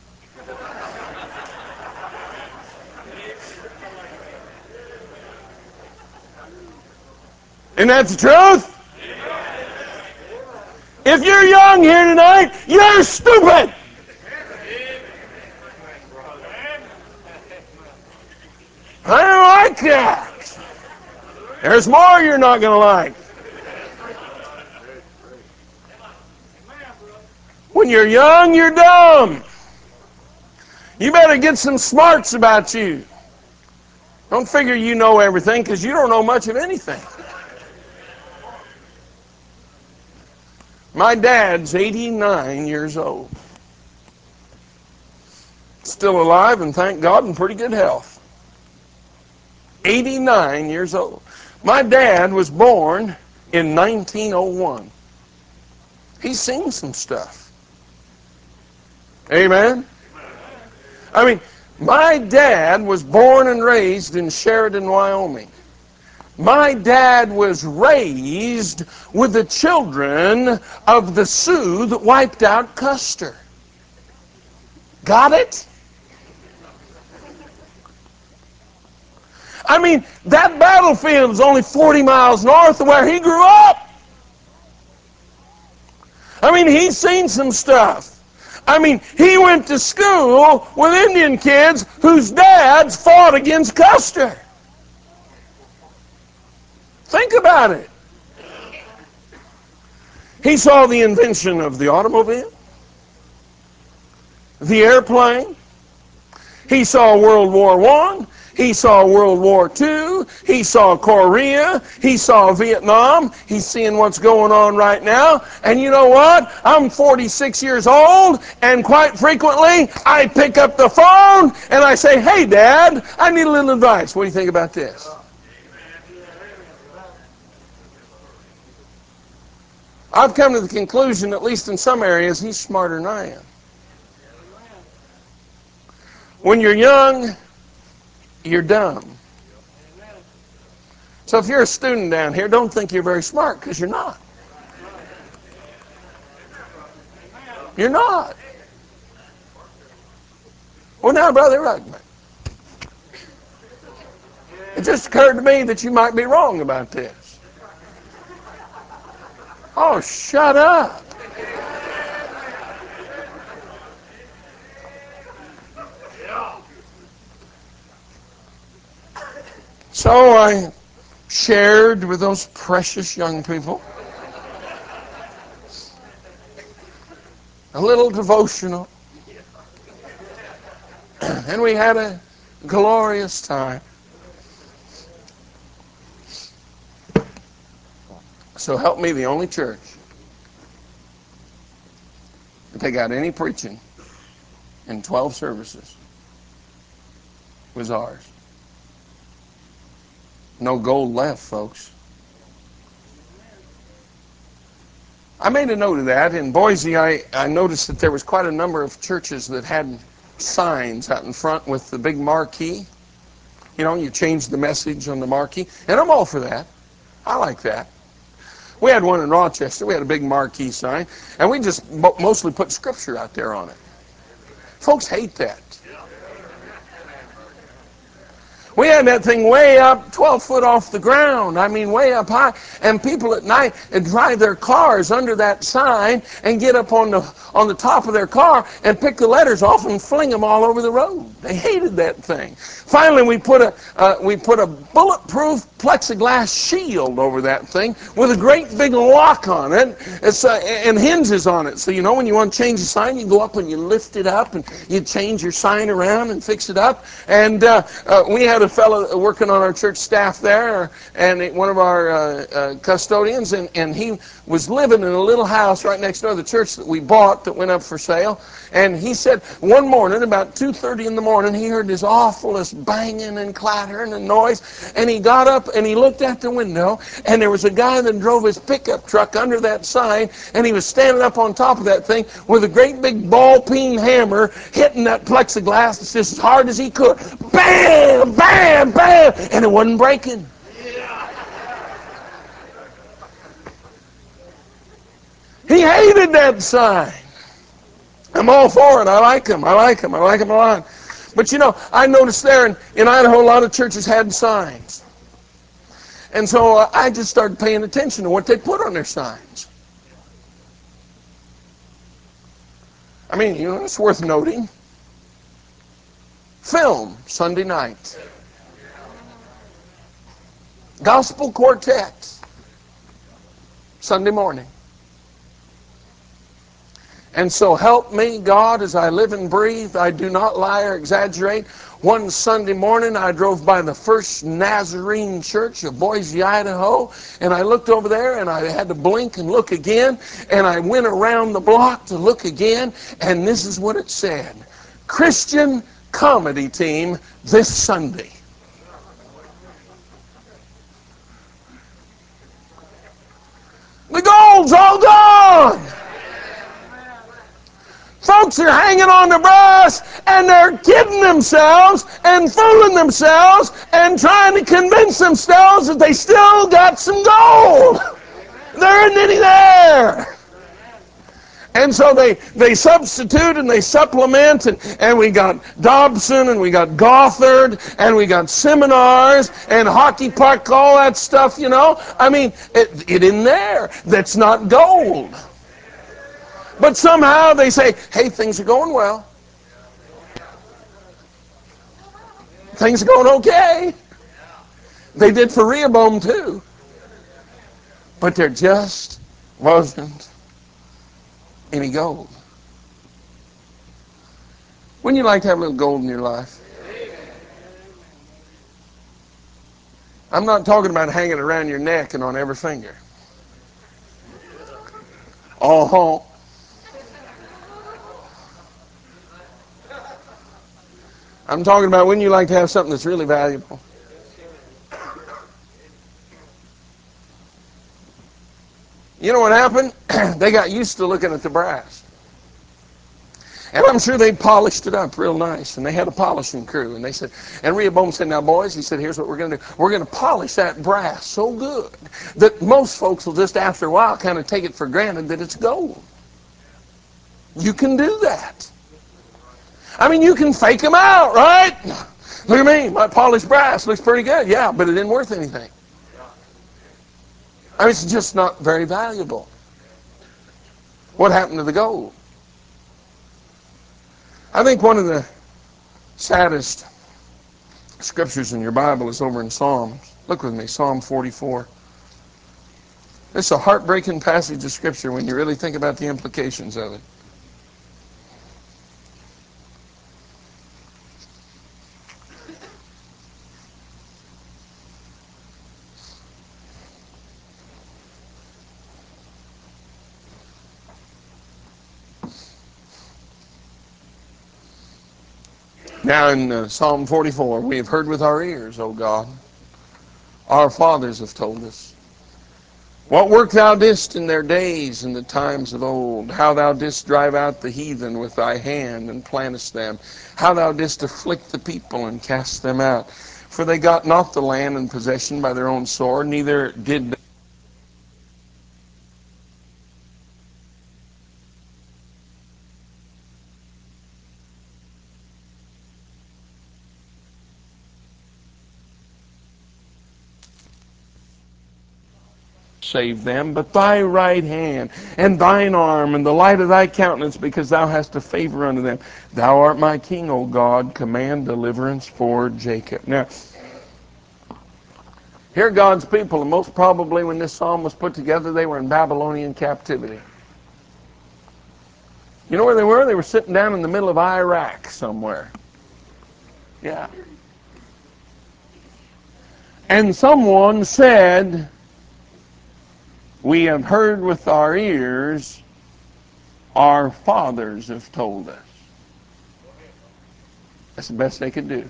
Isn't that the truth? If you're young here tonight, you're stupid. I don't like that. There's more you're not going to like. When you're young, you're dumb. You better get some smarts about you. Don't figure you know everything, because you don't know much of anything. My dad's eighty-nine years old. Still alive, and thank God, in pretty good health. eighty-nine years old. My dad was born in nineteen oh one. He's seen some stuff. Amen? I mean, my dad was born and raised in Sheridan, Wyoming. My dad was raised with the children of the Sioux that wiped out Custer. Got it? I mean, that battlefield is only forty miles north of where he grew up. I mean, he's seen some stuff. I mean, he went to school with Indian kids whose dads fought against Custer. Think about it. He saw the invention of the automobile, the airplane. He saw World War One. He saw World War Two. He saw Korea. He saw Vietnam. He's seeing what's going on right now. And you know what? I'm forty-six years old, and quite frequently I pick up the phone and I say, "Hey, Dad, I need a little advice. What do you think about this?" I've come to the conclusion, at least in some areas, he's smarter than I am. When you're young, you're dumb. So if you're a student down here, don't think you're very smart, because you're not. You're not. Well, now, Brother Ruckman, it just occurred to me that you might be wrong about this. Oh, shut up. So I shared with those precious young people a little devotional, and we had a glorious time. So help me, the only church that they got any preaching in twelve services was ours. No gold left, folks. I made a note of that. In Boise, I, I noticed that there was quite a number of churches that had signs out in front with the big marquee. You know, you change the message on the marquee. And I'm all for that. I like that. We had one in Rochester. We had a big marquee sign. And we just mo- mostly put scripture out there on it. Folks hate that. We had that thing way up, twelve foot off the ground. I mean, way up high. And people at night would drive their cars under that sign and get up on the on the top of their car and pick the letters off and fling them all over the road. They hated that thing. Finally, we put a uh, we put a bulletproof plexiglass shield over that thing with a great big lock on it. It's uh, and hinges on it. So you know when you want to change the sign, you go up and you lift it up and you change your sign around and fix it up. And uh, uh, we had a fellow working on our church staff there, and one of our uh, uh, custodians, and, and he was living in a little house right next door to the church that we bought that went up for sale. And he said one morning, about two thirty in the morning, he heard this awfulest banging and clattering and noise, and he got up and he looked out the window, and there was a guy that drove his pickup truck under that sign, and he was standing up on top of that thing with a great big ball-peen hammer hitting that plexiglass just as hard as he could. Bam! Bam! Bam! And it wasn't breaking. He hated that sign. I'm all for it. I like him. I like him. I like him a lot. But you know, I noticed there in, in Idaho, a lot of churches had signs. And so uh, I just started paying attention to what they put on their signs. I mean, you know, it's worth noting. Film, Sunday night. Gospel quartet, Sunday morning. And so help me, God, as I live and breathe. I do not lie or exaggerate. One Sunday morning, I drove by the First Nazarene Church of Boise, Idaho, and I looked over there, and I had to blink and look again, and I went around the block to look again, and this is what it said. Christian comedy team this Sunday. The gold's all gone. Folks are hanging on the brass, and they're kidding themselves and fooling themselves and trying to convince themselves that they still got some gold. There isn't any there. And so they, they substitute and they supplement, and, and we got Dobson, and we got Gothard, and we got seminars, and hockey puck, all that stuff, you know. I mean, it, it in there that's not gold. But somehow they say, hey, things are going well. Things are going okay. They did for Rehoboam too. But there just wasn't any gold. Wouldn't you like to have a little gold in your life? I'm not talking about hanging around your neck and on every finger. Uh-huh. I'm talking about when you like to have something that's really valuable. You know what happened? They got used to looking at the brass. And I'm sure they polished it up real nice. And they had a polishing crew. And they said, and Rehoboam said, now boys, he said, here's what we're going to do. We're going to polish that brass so good that most folks will just after a while kind of take it for granted that it's gold. You can do that. I mean, you can fake them out, right? Look at me. My polished brass looks pretty good. Yeah, but it isn't worth anything. I mean, it's just not very valuable. What happened to the gold? I think one of the saddest scriptures in your Bible is over in Psalms. Look with me, Psalm forty-four. It's a heartbreaking passage of scripture when you really think about the implications of it. Now in uh, Psalm forty-four, we have heard with our ears, O God. Our fathers have told us. What work thou didst in their days in the times of old, how thou didst drive out the heathen with thy hand and plantest them, how thou didst afflict the people and cast them out. For they got not the land in possession by their own sword, neither did save them, but thy right hand, and thine arm, and the light of thy countenance, because thou hast a favor unto them. Thou art my king, O God, command deliverance for Jacob. Now, here are God's people, and most probably when this psalm was put together, they were in Babylonian captivity. You know where they were? They were sitting down in the middle of Iraq somewhere. Yeah. And someone said, we have heard with our ears, our fathers have told us. That's the best they could do.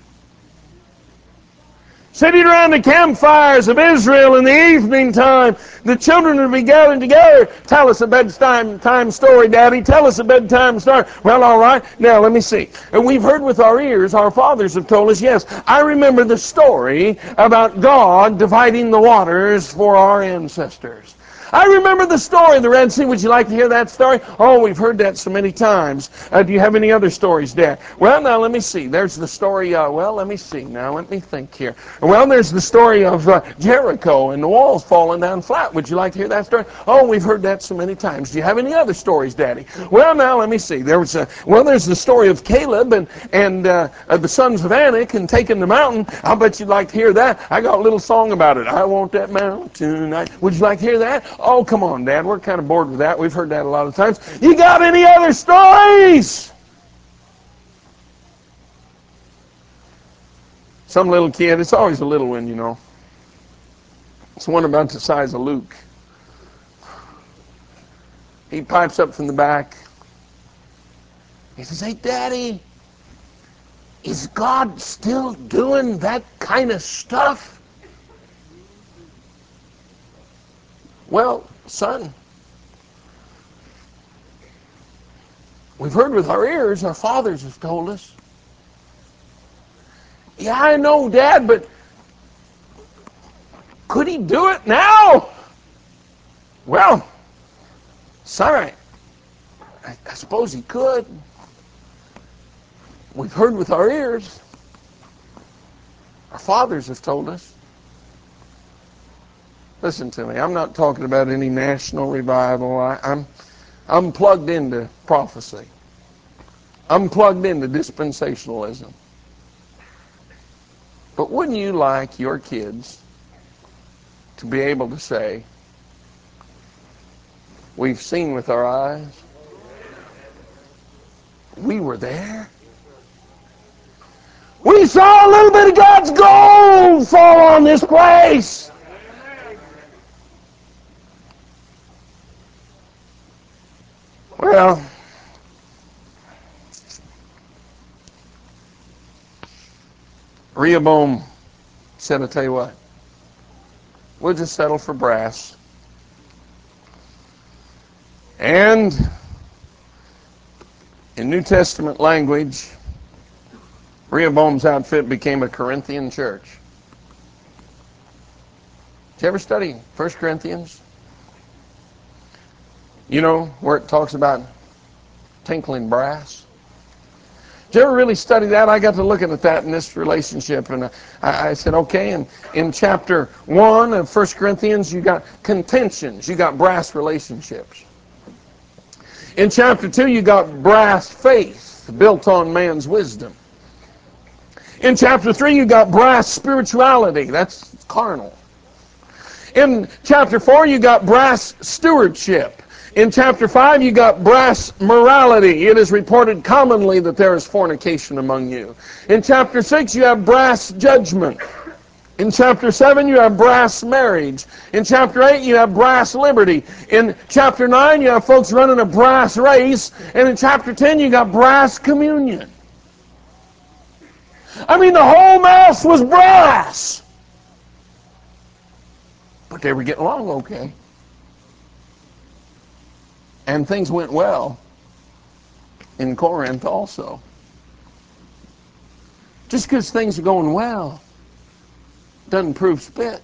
Sitting around the campfires of Israel in the evening time, the children would be gathered together. Tell us a bedtime time story, Daddy. Tell us a bedtime story. Well, all right. Now, let me see. And we've heard with our ears, our fathers have told us, yes, I remember the story about God dividing the waters for our ancestors. I remember the story of the Red Sea. Would you like to hear that story? Oh, we've heard that so many times. Uh, do you have any other stories, Dad? Well, now, let me see. There's the story, uh, well, let me see. Now, let me think here. Well, there's the story of uh, Jericho and the walls falling down flat. Would you like to hear that story? Oh, we've heard that so many times. Do you have any other stories, Daddy? Well, now, let me see. There was a, well, there's the story of Caleb and, and uh, uh, the sons of Anak and taking the mountain. I'll bet you'd like to hear that. I got a little song about it. I want that mountain tonight. Would you like to hear that? Oh, come on, Dad. We're kind of bored with that. We've heard that a lot of times. You got any other stories? Some little kid, it's always a little one, you know. It's one about the size of Luke. He pipes up from the back. He says, hey, Daddy, is God still doing that kind of stuff? Well, son, we've heard with our ears, our fathers have told us. Yeah, I know, Dad, but could he do it now? Well, son, I, I suppose he could. We've heard with our ears. Our fathers have told us. Listen to me. I'm not talking about any national revival. I, I'm, I'm plugged into prophecy. I'm plugged into dispensationalism. But wouldn't you like your kids to be able to say, we've seen with our eyes, we were there, we saw a little bit of God's gold fall on this place? Well, Rehoboam said, I'll tell you what, we'll just settle for brass. And in New Testament language, Rehoboam's outfit became a Corinthian church. Did you ever study First Corinthians? You know, where it talks about tinkling brass? Did you ever really study that? I got to looking at that in this relationship, and I, I said, okay, and in chapter one of First Corinthians, you got contentions, you got brass relationships. In chapter two, you got brass faith built on man's wisdom. In chapter three, you got brass spirituality. That's carnal. In chapter four, you got brass stewardship. In chapter five, you got brass morality. It is reported commonly that there is fornication among you. In chapter six, you have brass judgment. In chapter seven, you have brass marriage. In chapter eight, you have brass liberty. In chapter nine, you have folks running a brass race. And in chapter ten, you got brass communion. I mean, the whole mess was brass. But they were getting along okay. And things went well in Corinth also. Just because things are going well doesn't prove spit.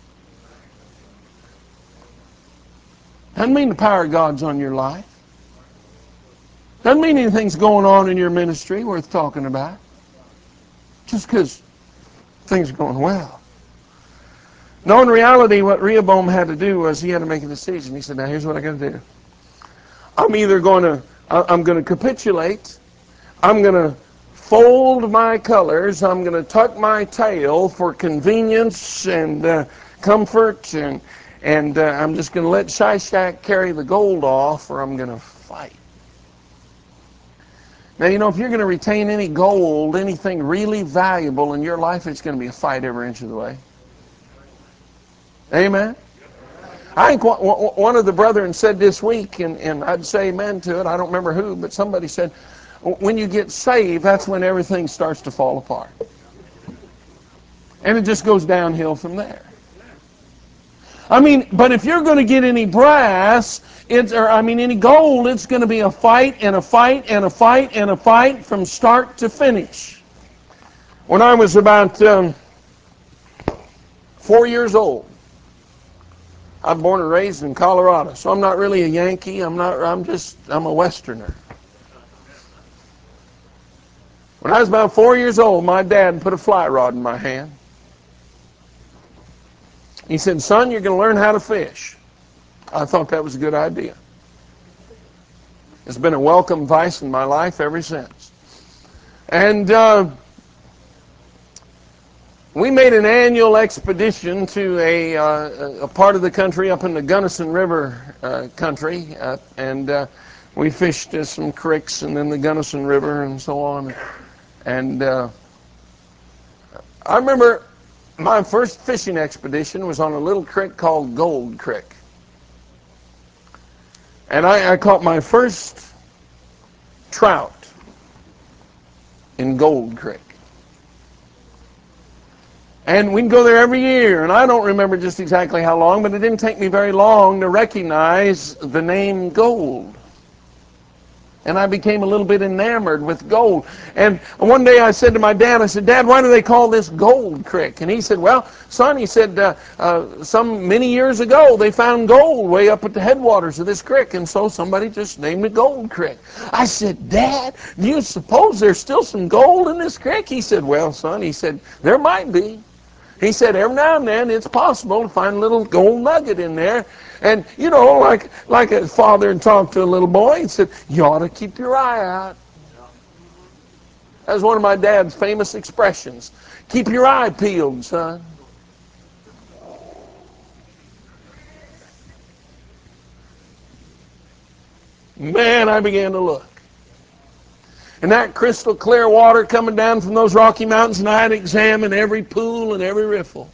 Doesn't mean the power of God's on your life. Doesn't mean anything's going on in your ministry worth talking about. Just because things are going well. No, in reality, what Rehoboam had to do was he had to make a decision. He said, now here's what I got to do. I'm either going to, I'm going to capitulate. I'm going to fold my colors. I'm going to tuck my tail for convenience and uh, comfort, and and uh, I'm just going to let Shishak carry the gold off, or I'm going to fight. Now, you know, if you're going to retain any gold, anything really valuable in your life, it's going to be a fight every inch of the way. Amen? I think one of the brethren said this week, and, and I'd say amen to it. I don't remember who, but somebody said, when you get saved, that's when everything starts to fall apart. And it just goes downhill from there. I mean, but if you're going to get any brass, it's, or I mean any gold, it's going to be a fight and a fight and a fight and a fight from start to finish. When I was about um, four years old, I'm born and raised in Colorado, so I'm not really a Yankee. I'm not. I'm just. I'm a Westerner. When I was about four years old, my dad put a fly rod in my hand. He said, "Son, you're going to learn how to fish." I thought that was a good idea. It's been a welcome vice in my life ever since. And uh, we made an annual expedition to a, uh, a part of the country up in the Gunnison River uh, country, uh, and uh, we fished uh, some creeks and then the Gunnison River and so on. And uh, I remember my first fishing expedition was on a little creek called Gold Creek. And I, I caught my first trout in Gold Creek. And we'd go there every year, and I don't remember just exactly how long, but it didn't take me very long to recognize the name gold. And I became a little bit enamored with gold. And one day I said to my dad, I said, "Dad, why do they call this Gold Creek?" And he said, "Well, son," he said, uh, uh, some many years ago they found gold way up at the headwaters of this creek, and so somebody just named it Gold Creek." I said, "Dad, do you suppose there's still some gold in this creek?" He said, "Well, son," he said, "there might be." He said, "Every now and then it's possible to find a little gold nugget in there." And, you know, like like a father had talked to a little boy, he said, "You ought to keep your eye out." That was one of my dad's famous expressions. Keep your eye peeled, son. Man, I began to look. And that crystal clear water coming down from those Rocky Mountains, and I had examined every pool and every riffle.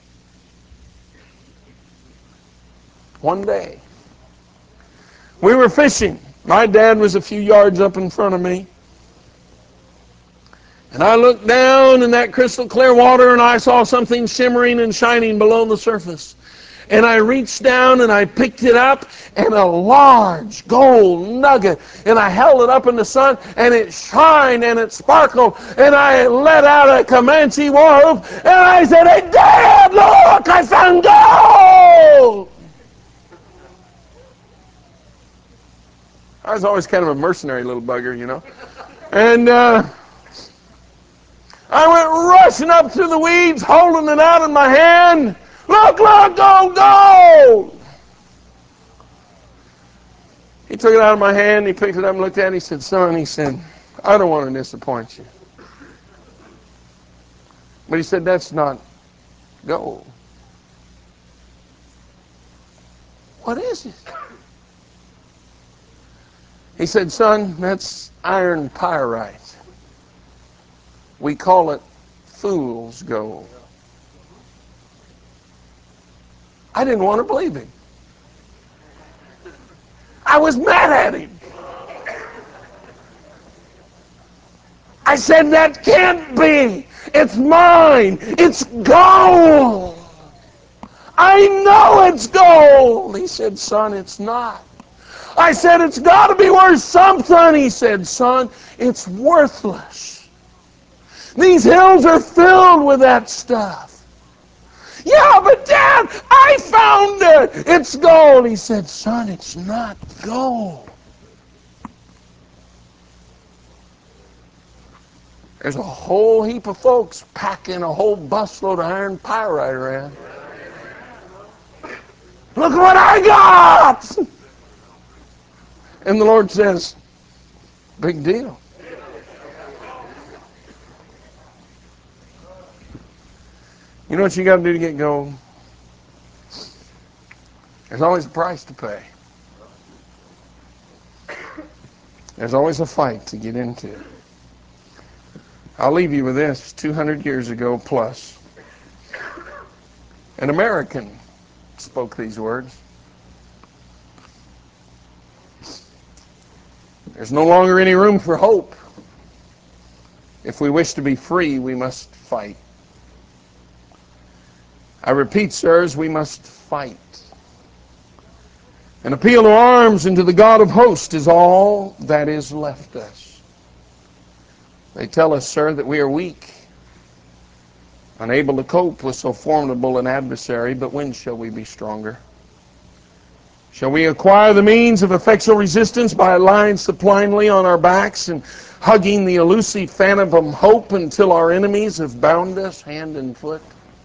One day, we were fishing. My dad was a few yards up in front of me. And I looked down in that crystal clear water, and I saw something shimmering and shining below the surface. And I reached down and I picked it up, and a large gold nugget. And I held it up in the sun, and it shined and it sparkled. And I let out a Comanche war whoop, and I said, "Hey, Dad, look, I found gold!" I was always kind of a mercenary little bugger, you know. And uh, I went rushing up through the weeds, holding it out in my hand. "Look, look, gold, gold!" He took it out of my hand, he picked it up and looked at it, he said, "Son," he said, "I don't want to disappoint you." But he said, "That's not gold." "What is it?" He said, "Son, that's iron pyrite. We call it fool's gold." I didn't want to believe him. I was mad at him. I said, "That can't be. It's mine. It's gold. I know it's gold." He said, "Son, it's not." I said, "It's got to be worth something." He said, "Son, it's worthless. These hills are filled with that stuff." "Yeah, but Dad, I found it. It's gold." He said, "Son, it's not gold." There's a whole heap of folks packing a whole busload of iron pyrite around. Look what I got! And the Lord says, big deal. You know what you got to do to get gold? There's always a price to pay. There's always a fight to get into. I'll leave you with this. two hundred years ago plus, an American spoke these words. There's no longer any room for hope. If we wish to be free, we must fight. I repeat, sirs, we must fight. An appeal to arms and to the God of hosts is all that is left us. They tell us, sir, that we are weak, unable to cope with so formidable an adversary, but when shall we be stronger? Shall we acquire the means of effectual resistance by lying supinely on our backs and hugging the elusive phantom hope until our enemies have bound us hand and foot?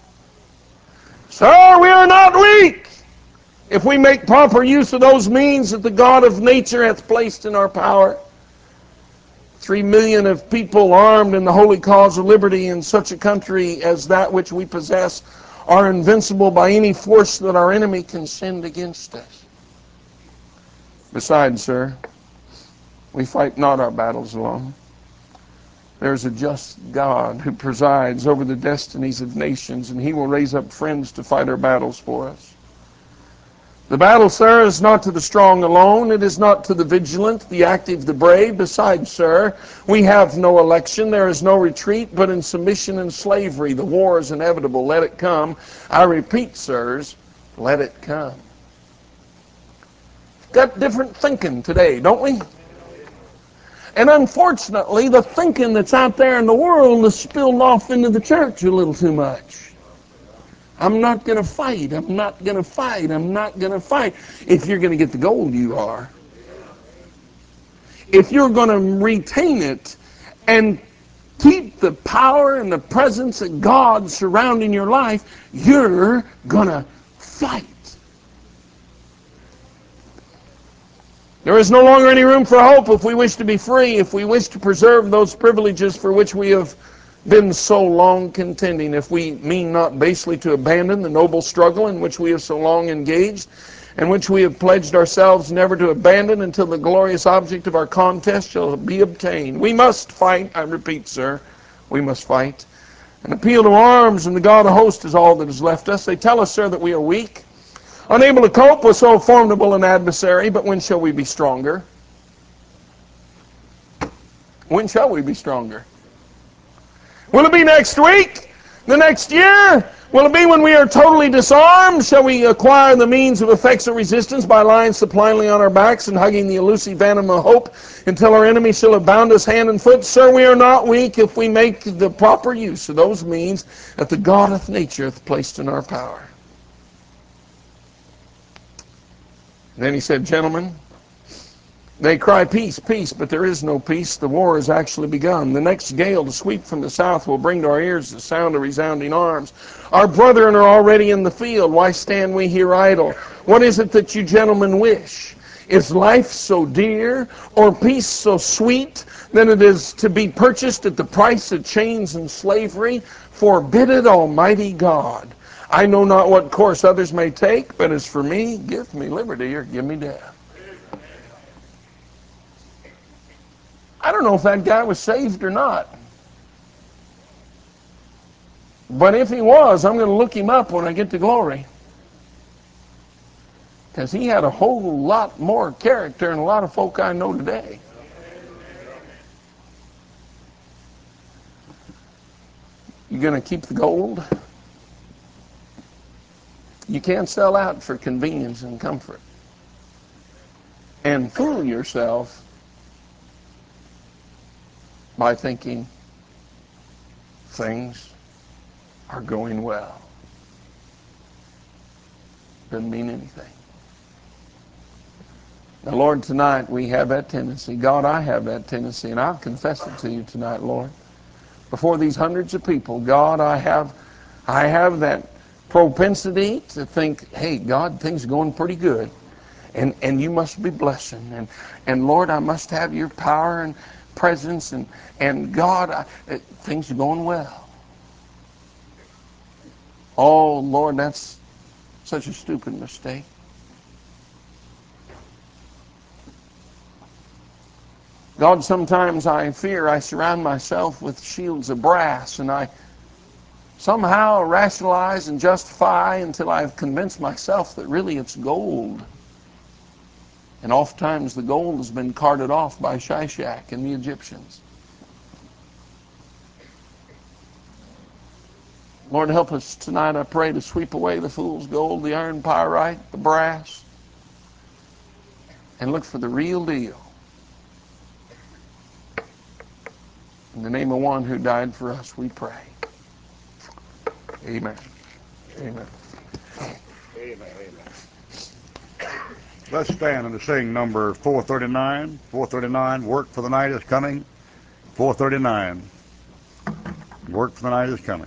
Sir, we are not weak if we make proper use of those means that the God of nature hath placed in our power. Three million of people armed in the holy cause of liberty in such a country as that which we possess are invincible by any force that our enemy can send against us. Besides, sir, we fight not our battles alone. There's a just God who presides over the destinies of nations, and he will raise up friends to fight our battles for us. The battle, sir, is not to the strong alone. It is not to the vigilant, the active, the brave. Besides, sir, we have no election. There is no retreat, but in submission and slavery. The war is inevitable. Let it come. I repeat, sirs, let it come. Got different thinking today, don't we? And unfortunately, the thinking that's out there in the world is spilled off into the church a little too much. I'm not going to fight. I'm not going to fight. I'm not going to fight. If you're going to get the gold, you are. If you're going to retain it and keep the power and the presence of God surrounding your life, you're going to fight. There is no longer any room for hope if we wish to be free, if we wish to preserve those privileges for which we have been so long contending, if we mean not basely to abandon the noble struggle in which we have so long engaged, and which we have pledged ourselves never to abandon until the glorious object of our contest shall be obtained. We must fight, I repeat, sir, we must fight. An appeal to arms and the God of hosts is all that is left us. They tell us, sir, that we are weak, unable to cope with so formidable an adversary, but when shall we be stronger? When shall we be stronger? Will it be next week? The next year? Will it be when we are totally disarmed? Shall we acquire the means of effectual resistance by lying supinely on our backs and hugging the elusive phantom of hope until our enemy shall have bound us hand and foot? Sir, we are not weak if we make the proper use of those means that the God of nature hath placed in our power. And then he said, gentlemen, they cry peace, peace, but there is no peace. The war has actually begun. The next gale to sweep from the south will bring to our ears the sound of resounding arms. Our brethren are already in the field. Why stand we here idle? What is it that you gentlemen wish? Is life so dear, or peace so sweet, that it is to be purchased at the price of chains and slavery? Forbid it, Almighty God. I know not what course others may take, but as for me, give me liberty or give me death. I don't know if that guy was saved or not. But if he was, I'm going to look him up when I get to glory. Because he had a whole lot more character than a lot of folk I know today. You going to keep the gold? You can't sell out for convenience and comfort and fool yourself by thinking things are going well. Doesn't mean anything. Now, Lord, tonight we have that tendency. God, I have that tendency, and I'll confess it to you tonight, Lord. Before these hundreds of people, God, I have, I have that propensity to think, hey, God, things are going pretty good. And and you must be blessing. And, and Lord, I must have your power and presence. And, and God, I, things are going well. Oh, Lord, that's such a stupid mistake. God, sometimes I fear I surround myself with shields of brass, and I somehow rationalize and justify until I've convinced myself that really it's gold. And oftentimes the gold has been carted off by Shishak and the Egyptians. Lord, help us tonight, I pray, to sweep away the fool's gold, the iron pyrite, the brass, and look for the real deal. In the name of one who died for us, we pray. Amen. Amen. Amen. Amen. Let's stand and sing number four thirty-nine. four thirty-nine, Work for the Night is Coming. four thirty-nine, Work for the Night is Coming.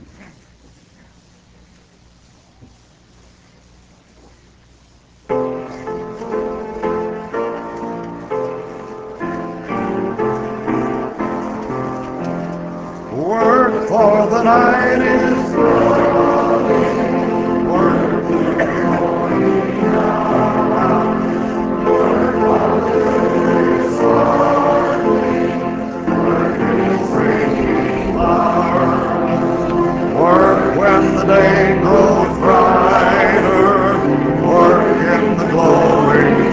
Work for the night is coming. Work for the morning hour. Work for the day is starting. Work is bringing power. Work when the day grows brighter. Work in the glowing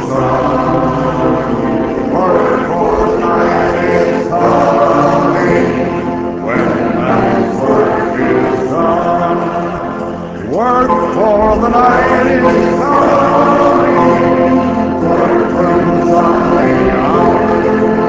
sun. Work for the night is coming. When man's work is done, work for the night is coming. Work when the sun may out.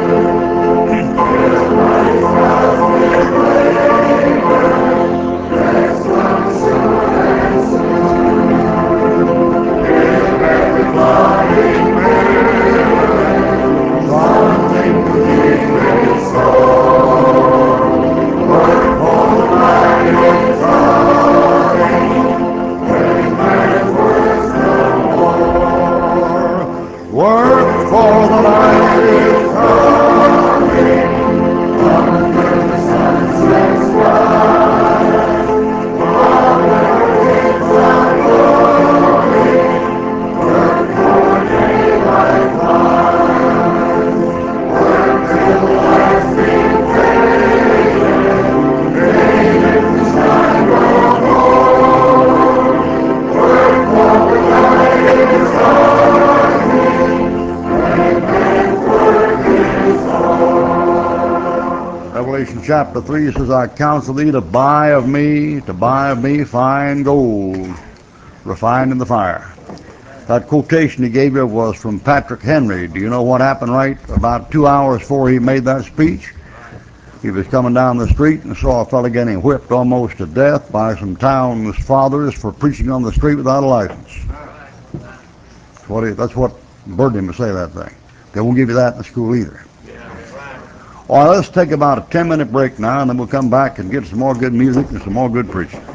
His life has been labor. Next comes soon and soon. Give everybody merit. Something to keep in store. Work for the night is coming, when man's works no more. Work for the night is coming, under the sunset sky. Honor, hits and glory, work for daylight time. Work till life's been taken. Revelation chapter three says, I counsel thee to buy of me, to buy of me fine gold, refined in the fire. That quotation he gave you was from Patrick Henry. Do you know what happened right about two hours before he made that speech? He was coming down the street and saw a fellow getting whipped almost to death by some town's fathers for preaching on the street without a license. That's what, he, that's what burdened him to say that thing. They won't give you that in the school either. All right, let's take about a ten minute break now, and then we'll come back and get some more good music and some more good preaching.